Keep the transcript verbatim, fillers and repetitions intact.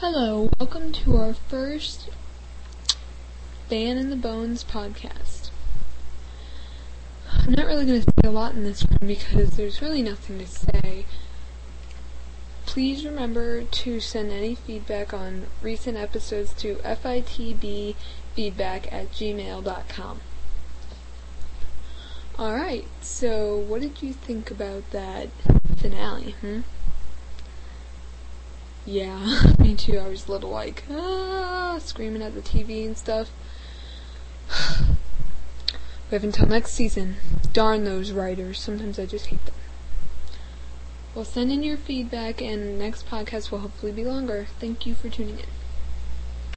Hello, welcome to our first Ban in the Bones podcast. I'm not really going to say a lot in this one because there's really nothing to say. Please remember to send any feedback on recent episodes to fitbfeedback at gmail dot com. Alright, so what did you think about that finale, hmm? Yeah, me too. I was a little like, ah, screaming at the T V and stuff. We have until next season. Darn those writers. Sometimes I just hate them. Well, send in your feedback, and next podcast will hopefully be longer. Thank you for tuning in.